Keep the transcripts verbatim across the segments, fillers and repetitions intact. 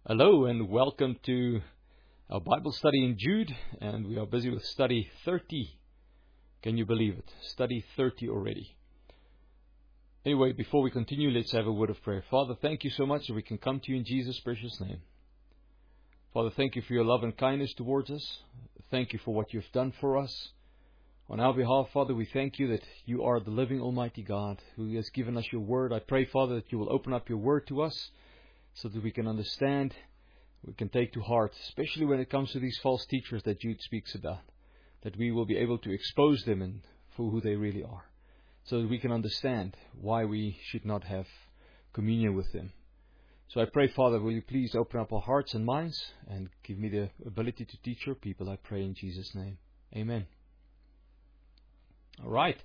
Hello and welcome to our Bible study in Jude, and we are busy with study thirty. Can you believe it? Study thirty already. Anyway, before we continue, let's have a word of prayer. Father, thank you so much that we can come to you in Jesus' precious name. Father, thank you for your love and kindness towards us. Thank you for what you've done for us. On our behalf, Father, we thank you that you are the living Almighty God who has given us your word. I pray, Father, that you will open up your word to us, so that we can understand, we can take to heart, especially when it comes to these false teachers that Jude speaks about, that we will be able to expose them and for who they really are, so that we can understand why we should not have communion with them. So I pray, Father, will you please open up our hearts and minds and give me the ability to teach your people, I pray in Jesus' name. Amen. All right.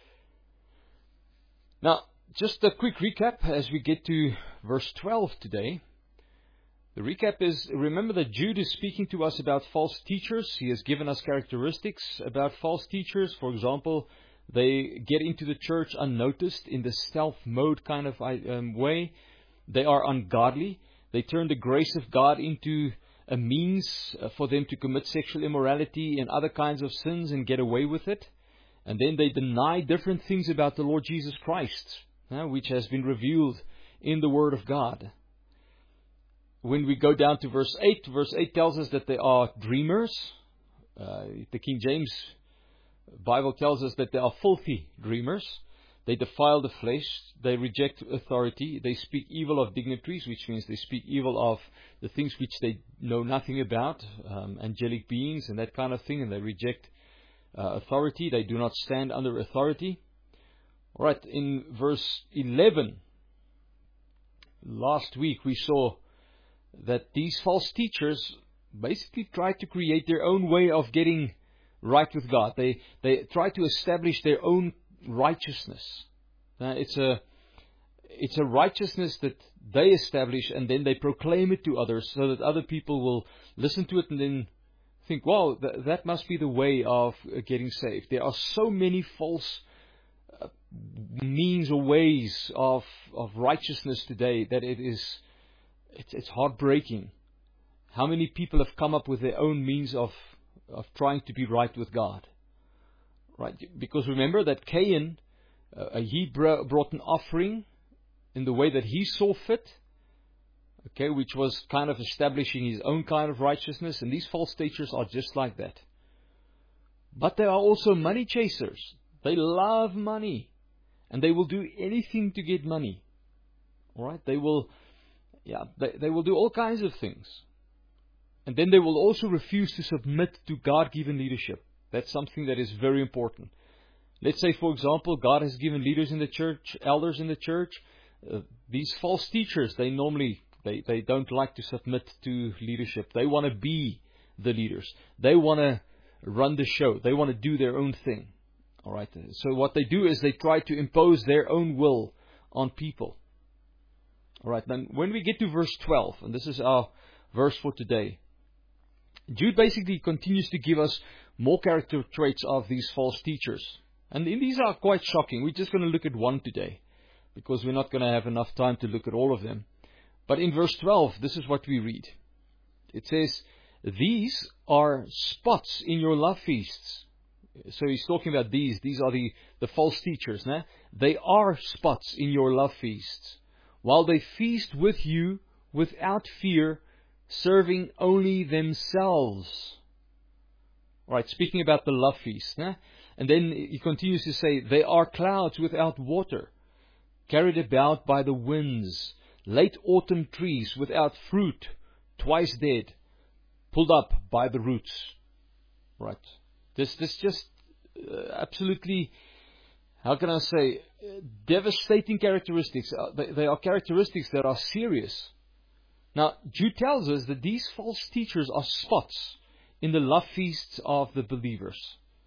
Now, just a quick recap as we get to verse twelve today. The recap is, remember that Jude is speaking to us about false teachers. He has given us characteristics about false teachers. For example, they get into the church unnoticed in the stealth mode kind of um, way. They are ungodly. They turn the grace of God into a means for them to commit sexual immorality and other kinds of sins and get away with it. And then they deny different things about the Lord Jesus Christ, Uh, which has been revealed in the Word of God. When we go down to verse eight, verse eight tells us that they are dreamers. Uh, the King James Bible tells us that they are filthy dreamers. They defile the flesh. They reject authority. They speak evil of dignitaries, which means they speak evil of the things which they know nothing about, um, angelic beings and that kind of thing, and they reject uh, authority. They do not stand under authority. All right, in verse eleven, last week we saw that these false teachers basically try to create their own way of getting right with God. They they try to establish their own righteousness. Uh, it's a it's a righteousness that they establish, and then they proclaim it to others so that other people will listen to it and then think, wow, th- that must be the way of getting saved. There are so many false means or ways of of righteousness today that it is it's, it's heartbreaking how many people have come up with their own means of of trying to be right with God, right? Because remember that Cain uh, he br- brought an offering in the way that he saw fit, okay, which was kind of establishing his own kind of righteousness, and these false teachers are just like that. But they are also money chasers. They love money. And they will do anything to get money. All right? They will, yeah, they, they will do all kinds of things. And then they will also refuse to submit to God-given leadership. That's something that is very important. Let's say, for example, God has given leaders in the church, elders in the church. Uh, these false teachers, they normally, they, they don't like to submit to leadership. They want to be the leaders. They want to run the show. They want to do their own thing. All right. So what they do is they try to impose their own will on people. All right. Then when we get to verse twelve, and this is our verse for today, Jude basically continues to give us more character traits of these false teachers. And these are quite shocking. We're just going to look at one today, because we're not going to have enough time to look at all of them. But in verse twelve, this is what we read. It says, "These are spots in your love feasts." So he's talking about these. These are the, the false teachers. Nah? They are spots in your love feasts, while they feast with you without fear, serving only themselves. All right, speaking about the love feast. Nah? And then he continues to say, they are clouds without water, carried about by the winds, late autumn trees without fruit, twice dead, pulled up by the roots. Right. This this just uh, absolutely, how can I say, uh, devastating characteristics. Uh, they, they are characteristics that are serious. Now, Jude tells us that these false teachers are spots in the love feasts of the believers.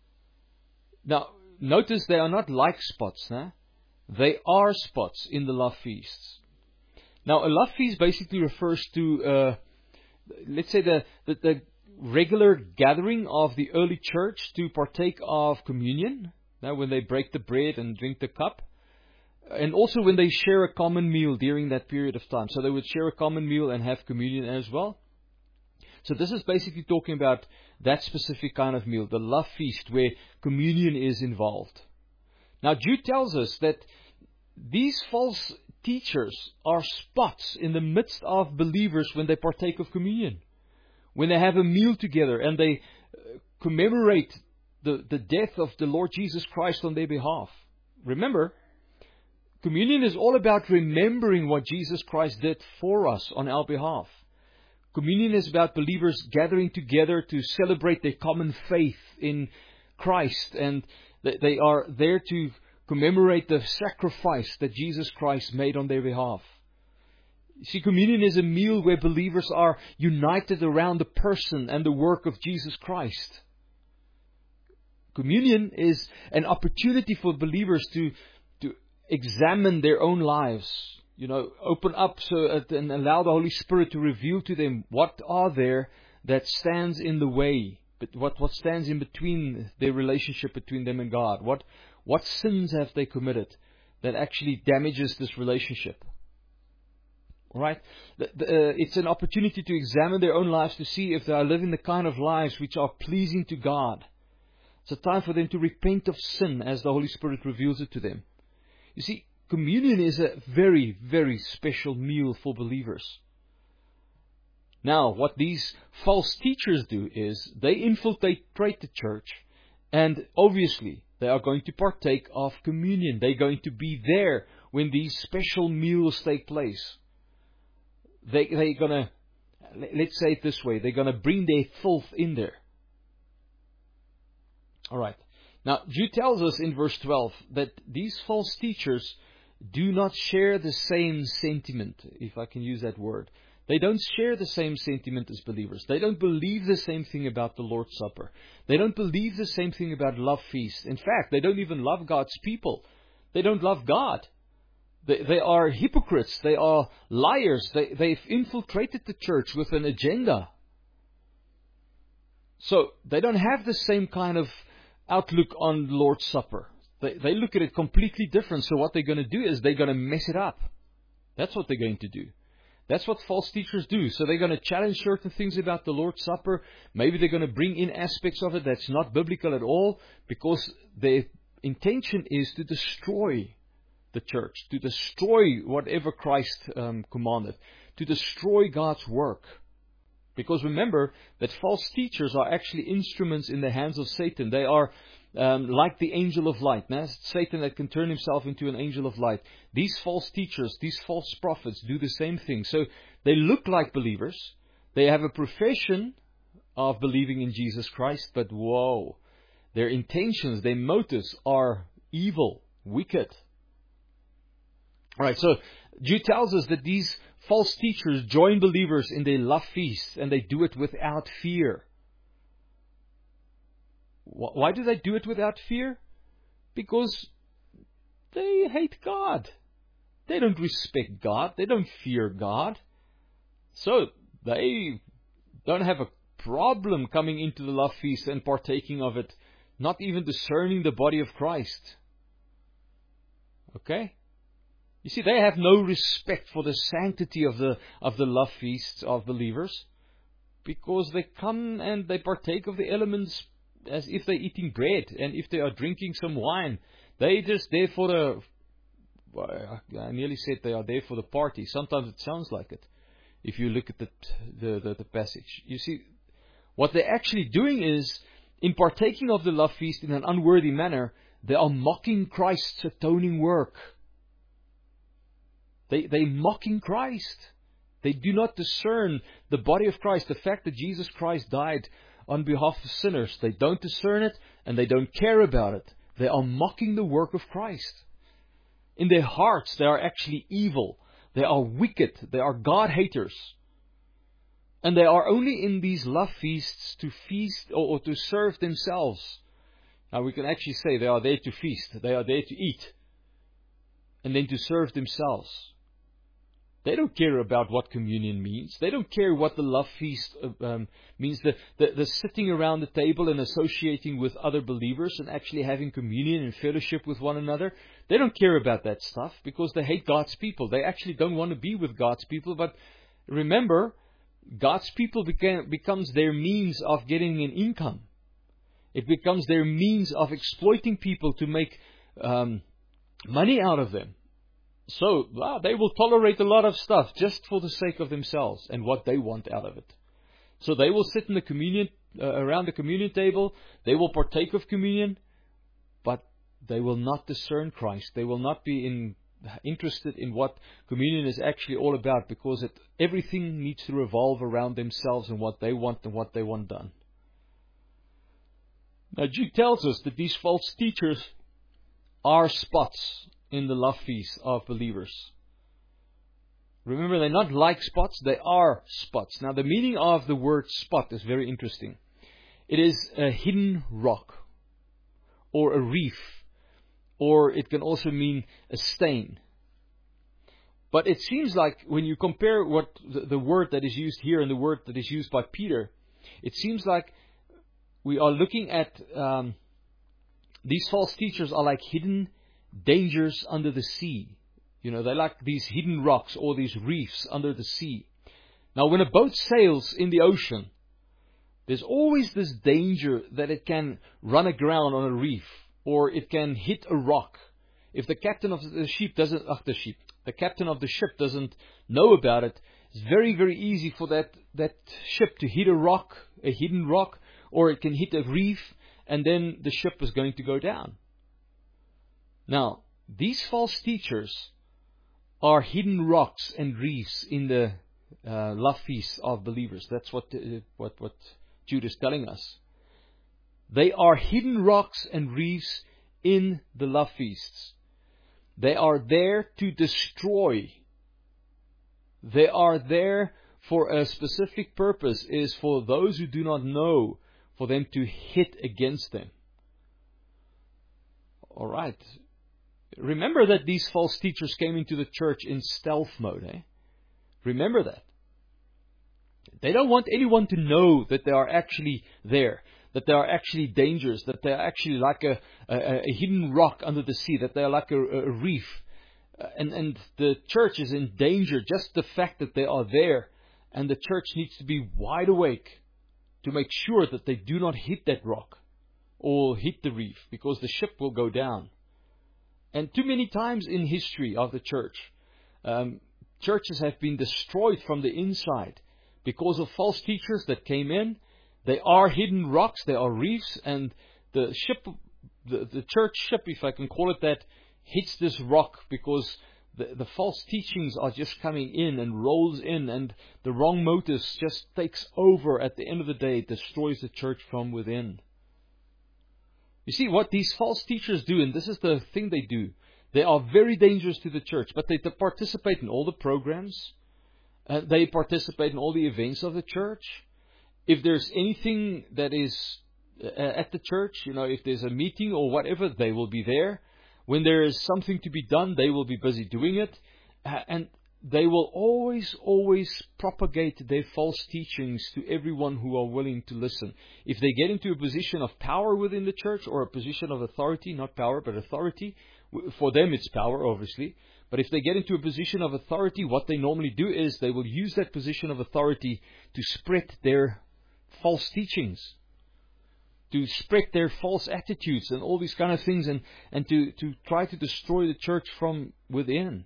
Now, notice they are not like spots. Nah? They are spots in the love feasts. Now, a love feast basically refers to, uh, let's say, the the, the regular gathering of the early church to partake of communion. Now, when they break the bread and drink the cup, and also when they share a common meal during that period of time. So they would share a common meal and have communion as well. So this is basically talking about that specific kind of meal, the love feast, where communion is involved. Now Jude tells us that these false teachers are spots in the midst of believers when they partake of communion. When they have a meal together and they commemorate the, the death of the Lord Jesus Christ on their behalf. Remember, communion is all about remembering what Jesus Christ did for us on our behalf. Communion is about believers gathering together to celebrate their common faith in Christ, and they are there to commemorate the sacrifice that Jesus Christ made on their behalf. You see, communion is a meal where believers are united around the person and the work of Jesus Christ. Communion is an opportunity for believers to, to examine their own lives. You know, open up so and allow the Holy Spirit to reveal to them what are there that stands in the way, but what, what stands in between their relationship between them and God. What what sins have they committed that actually damages this relationship? All right, the, the, uh, it's an opportunity to examine their own lives to see if they are living the kind of lives which are pleasing to God. It's a time for them to repent of sin as the Holy Spirit reveals it to them. You see, communion is a very, very special meal for believers. Now, what these false teachers do is they infiltrate the church, and obviously they are going to partake of communion. They're going to be there when these special meals take place. They, they're going to, let's say it this way, they're going to bring their filth in there. All right. Now, Jude tells us in verse twelve that these false teachers do not share the same sentiment, if I can use that word. They don't share the same sentiment as believers. They don't believe the same thing about the Lord's Supper. They don't believe the same thing about love feast. In fact, they don't even love God's people. They don't love God. They, they are hypocrites. They are liars. They, they've infiltrated the church with an agenda. So they don't have the same kind of outlook on the Lord's Supper. They, they look at it completely different. So what they're going to do is they're going to mess it up. That's what they're going to do. That's what false teachers do. So they're going to challenge certain things about the Lord's Supper. Maybe they're going to bring in aspects of it that's not biblical at all, because their intention is to destroy the church, to destroy whatever Christ um, commanded, to destroy God's work. Because remember that false teachers are actually instruments in the hands of Satan. They are um, like the angel of light. Now, Satan that can turn himself into an angel of light. These false teachers, these false prophets do the same thing. So they look like believers. They have a profession of believing in Jesus Christ. But whoa, their intentions, their motives are evil, wicked. All right, so Jude tells us that these false teachers join believers in their love feast, and they do it without fear. Why do they do it without fear? Because they hate God. They don't respect God. They don't fear God. So they don't have a problem coming into the love feast and partaking of it, not even discerning the body of Christ. Okay? You see, they have no respect for the sanctity of the of the love feasts of believers, because they come and they partake of the elements as if they're eating bread, and if they are drinking some wine, they just there for the. I nearly said they are there for the party. Sometimes it sounds like it, if you look at the the, the, the passage. You see, what they're actually doing is, in partaking of the love feast in an unworthy manner, they are mocking Christ's atoning work. They, they're mocking Christ. They do not discern the body of Christ, the fact that Jesus Christ died on behalf of sinners. They don't discern it, and they don't care about it. They are mocking the work of Christ. In their hearts, they are actually evil. They are wicked. They are God-haters. And they are only in these love feasts to feast or, or to serve themselves. Now we can actually say they are there to feast. They are there to eat. And then to serve themselves. They don't care about what communion means. They don't care what the love feast um, means. The, the, the sitting around the table and associating with other believers and actually having communion and fellowship with one another. They don't care about that stuff because they hate God's people. They actually don't want to be with God's people. But remember, God's people became, becomes their means of getting an income. It becomes their means of exploiting people to make um, money out of them. So, well, they will tolerate a lot of stuff just for the sake of themselves and what they want out of it. So they will sit in the communion, uh, around the communion table. They will partake of communion, but they will not discern Christ. They will not be in, interested in what communion is actually all about, because it, everything needs to revolve around themselves and what they want and what they want done. Now, Jude tells us that these false teachers are spots in the love feast of believers. Remember, they're not like spots, they are spots. Now, the meaning of the word spot is very interesting. It is a hidden rock, or a reef, or it can also mean a stain. But it seems like when you compare what the, the word that is used here and the word that is used by Peter, it seems like we are looking at um, these false teachers are like hidden dangers under the sea. You know, they're like these hidden rocks or these reefs under the sea. Now, when a boat sails in the ocean, there's always this danger that it can run aground on a reef, or it can hit a rock. If the captain of the ship doesn't, ach, the ship, the captain of the ship doesn't know about it, it's very, very easy for that, that ship to hit a rock, a hidden rock, or it can hit a reef, and then the ship is going to go down. Now, these false teachers are hidden rocks and reefs in the uh, love feast of believers. That's what, uh, what what Jude is telling us. They are hidden rocks and reefs in the love feasts. They are there to destroy. They are there for a specific purpose, is for those who do not know, for them to hit against them. All right. Remember that these false teachers came into the church in stealth mode. Eh? Remember that. They don't want anyone to know that they are actually there, that they are actually dangerous, that they are actually like a, a, a hidden rock under the sea, that they are like a, a reef. And, and the church is in danger, just the fact that they are there. And the church needs to be wide awake to make sure that they do not hit that rock or hit the reef, because the ship will go down. And too many times in history of the church, um, churches have been destroyed from the inside because of false teachers that came in. They are hidden rocks, they are reefs, and the ship, the, the church ship, if I can call it that, hits this rock because the, the false teachings are just coming in and rolls in, and the wrong motives just takes over. At the end of the day, it destroys the church from within. You see, what these false teachers do, and this is the thing they do, they are very dangerous to the church, but they participate in all the programs. Uh, they participate in all the events of the church. If there's anything that is uh, at the church, you know, if there's a meeting or whatever, they will be there. When there is something to be done, they will be busy doing it. Uh, and they will always, always propagate their false teachings to everyone who are willing to listen. If they get into a position of power within the church, or a position of authority, not power, but authority, for them it's power, obviously. But if they get into a position of authority, what they normally do is they will use that position of authority to spread their false teachings, to spread their false attitudes and all these kind of things, and, and to, to try to destroy the church from within.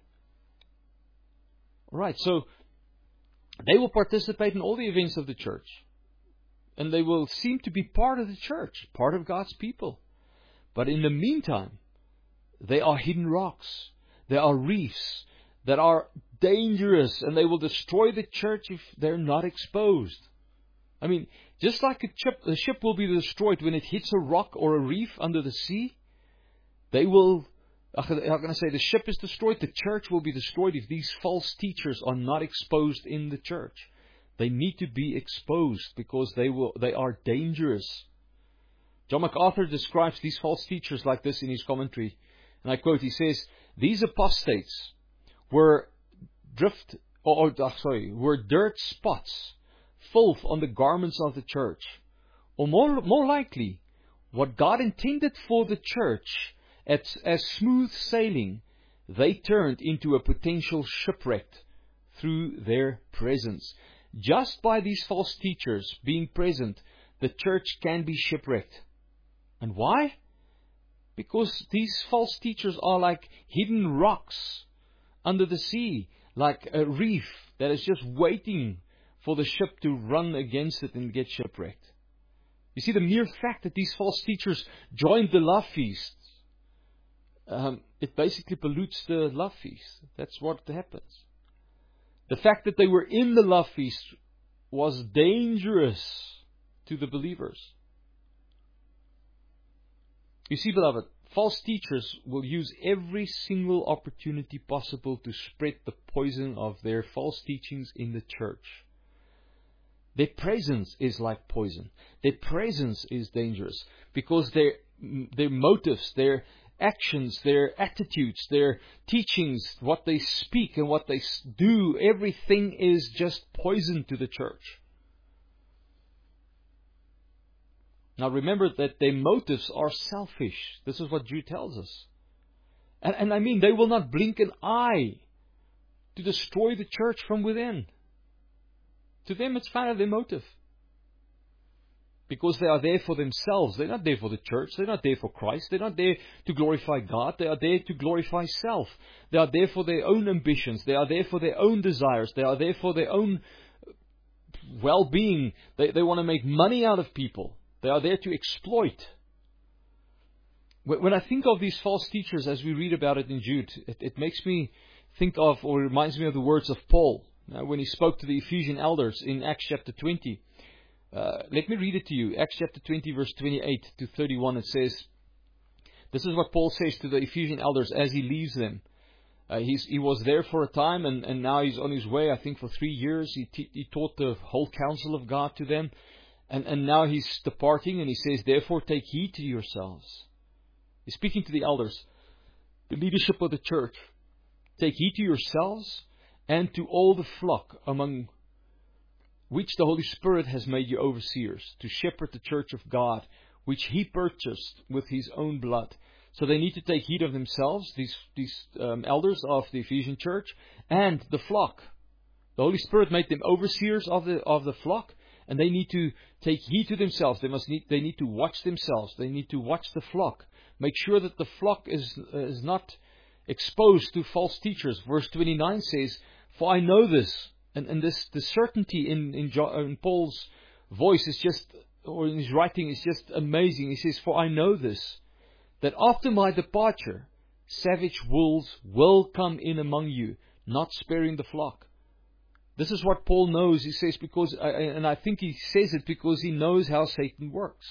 Right, so they will participate in all the events of the church. And they will seem to be part of the church, part of God's people. But in the meantime, they are hidden rocks. They are reefs that are dangerous, and they will destroy the church if they're not exposed. I mean, just like a ship, a ship will be destroyed when it hits a rock or a reef under the sea, they will... How can I say, the ship is destroyed, the church will be destroyed if these false teachers are not exposed in the church. They need to be exposed because they will they are dangerous. John MacArthur describes these false teachers like this in his commentary. And I quote, he says, "These apostates were drift or, or oh, sorry, were dirt spots, filth on the garments of the church. Or more, more likely, what God intended for the church as, as smooth sailing, they turned into a potential shipwreck through their presence. Just by these false teachers being present, the church can be shipwrecked. And why? Because these false teachers are like hidden rocks under the sea, like a reef that is just waiting for the ship to run against it and get shipwrecked. You see, the mere fact that these false teachers joined the love feast, um, it basically pollutes the love feast. That's what happens. The fact that they were in the love feast was dangerous to the believers. You see, beloved, false teachers will use every single opportunity possible to spread the poison of their false teachings in the church. Their presence is like poison. Their presence is dangerous because their their motives, their actions, their attitudes, their teachings, what they speak and what they do, everything is just poison to the church. Now remember that their motives are selfish. This is what Jude tells us. And, and I mean, they will not blink an eye to destroy the church from within. To them, it's kind of their motive. Because they are there for themselves. They're not there for the church. They're not there for Christ. They're not there to glorify God. They are there to glorify self. They are there for their own ambitions. They are there for their own desires. They are there for their own well-being. They, they want to make money out of people. They are there to exploit. When I think of these false teachers, as we read about it in Jude, it, it makes me think of, or reminds me of the words of Paul. Now, when he spoke to the Ephesian elders in Acts chapter twenty. Uh, let me read it to you. Acts chapter twenty, verse twenty-eight to thirty-one. It says, this is what Paul says to the Ephesian elders as he leaves them. Uh, he's, he was there for a time, and, and now he's on his way, I think, for three years. He, t- he taught the whole counsel of God to them. And, and now he's departing, and he says, therefore take heed to yourselves. He's speaking to the elders, the leadership of the church. Take heed to yourselves and to all the flock among which the Holy Spirit has made you overseers, to shepherd the church of God, which He purchased with His own blood. So they need to take heed of themselves, these, these um, elders of the Ephesian church, and the flock. The Holy Spirit made them overseers of the of the flock, and they need to take heed to themselves. They must need they need to watch themselves. They need to watch the flock. Make sure that the flock is uh, is not exposed to false teachers. Verse twenty-nine says, "For I know this." And, and this the certainty in in, John, in Paul's voice is just, or in his writing is just amazing. He says, "For I know this, that after my departure, savage wolves will come in among you, not sparing the flock." This is what Paul knows. He says because, and I think he says it because he knows how Satan works.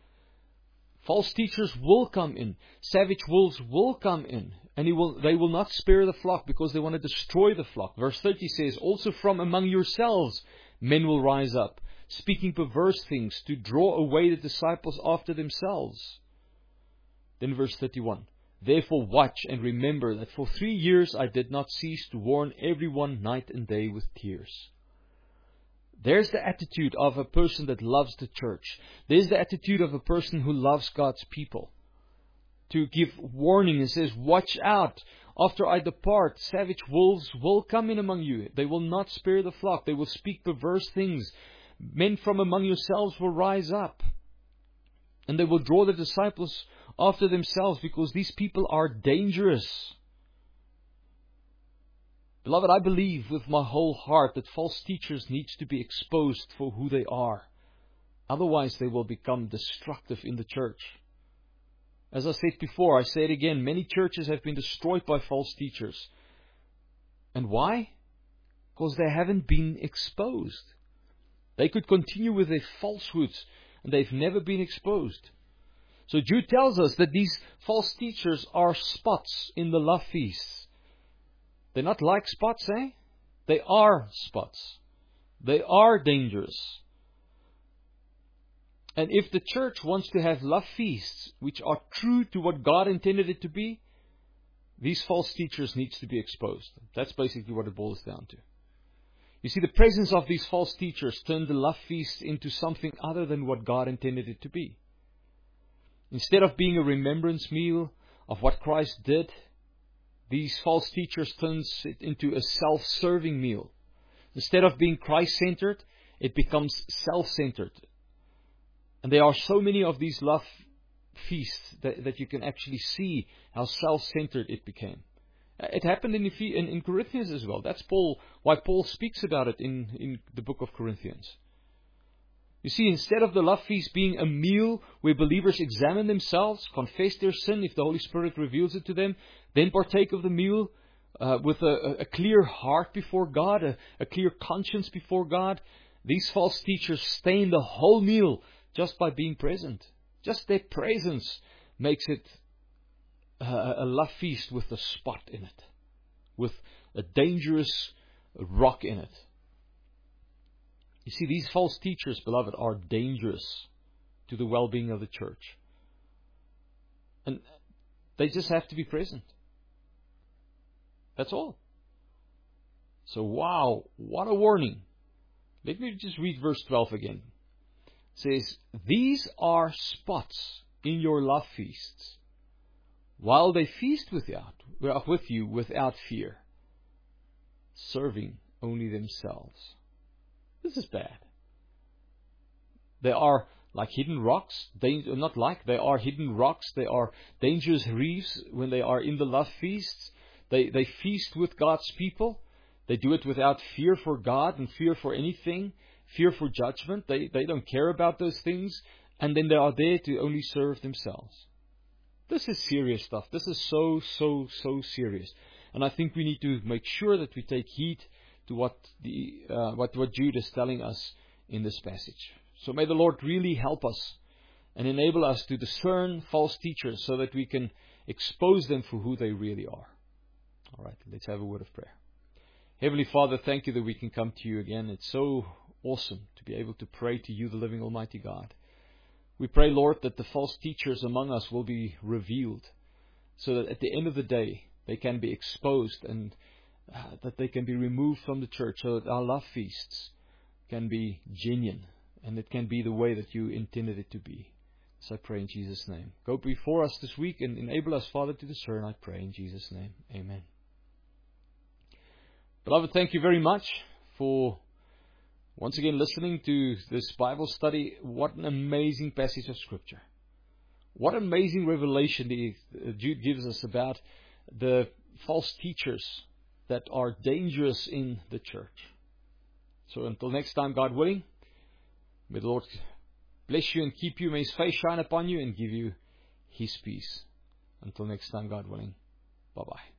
False teachers will come in. Savage wolves will come in. And he will, they will not spare the flock because they want to destroy the flock. Verse thirty says, "Also from among yourselves men will rise up, speaking perverse things to draw away the disciples after themselves." Then verse thirty-one, "Therefore watch and remember that for three years I did not cease to warn everyone night and day with tears." There's the attitude of a person that loves the church. There's the attitude of a person who loves God's people. To give warning, it says, "Watch out. After I depart, savage wolves will come in among you. They will not spare the flock. They will speak perverse things. Men from among yourselves will rise up. And they will draw the disciples after themselves," because these people are dangerous. Beloved, I believe with my whole heart that false teachers need to be exposed for who they are. Otherwise, they will become destructive in the church. As I said before, I say it again, many churches have been destroyed by false teachers. And why? Because they haven't been exposed. They could continue with their falsehoods, and they've never been exposed. So Jude tells us that these false teachers are spots in the love feasts. They're not like spots, eh? They are spots. They are dangerous. And if the church wants to have love feasts, which are true to what God intended it to be, these false teachers need to be exposed. That's basically what it boils down to. You see, the presence of these false teachers turned the love feast into something other than what God intended it to be. Instead of being a remembrance meal of what Christ did, these false teachers turned it into a self-serving meal. Instead of being Christ-centered, it becomes self-centered. And there are so many of these love feasts that, that you can actually see how self-centered it became. It happened in, in, in Corinthians as well. That's Paul, why Paul speaks about it in, in the book of Corinthians. You see, instead of the love feast being a meal where believers examine themselves, confess their sin if the Holy Spirit reveals it to them, then partake of the meal uh, with a, a clear heart before God, a, a clear conscience before God, these false teachers stain the whole meal just by being present. Just their presence makes it a, a love feast with a spot in it, with a dangerous rock in it. You see, these false teachers, beloved, are dangerous to the well-being of the church. And they just have to be present. That's all. So, wow, what a warning. Let me just read verse twelve again. It says, "These are spots in your love feasts, while they feast without, with you without fear, serving only themselves." This is bad. They are like hidden rocks. They, not like, they are hidden rocks. They are dangerous reefs when they are in the love feasts. They, they feast with God's people. They do it without fear for God and fear for anything, fear for judgment. They, they don't care about those things. And then they are there to only serve themselves. This is serious stuff. This is so, so, so serious. And I think we need to make sure that we take heed to what the uh, what what Jude is telling us in this passage. So may the Lord really help us and enable us to discern false teachers so that we can expose them for who they really are. All right, let's have a word of prayer. Heavenly Father, thank you that we can come to you again. It's so awesome to be able to pray to you, the living Almighty God. We pray, Lord, that the false teachers among us will be revealed so that at the end of the day they can be exposed and Uh, that they can be removed from the church so that our love feasts can be genuine and it can be the way that you intended it to be. So I pray in Jesus' name. Go before us this week and enable us, Father, to discern, I pray in Jesus' name. Amen. Beloved, thank you very much for once again listening to this Bible study. What an amazing passage of Scripture. What amazing revelation Jude gives us about the false teachers that are dangerous in the church. So until next time, God willing, may the Lord bless you and keep you. May His face shine upon you and give you His peace. Until next time, God willing. Bye-bye.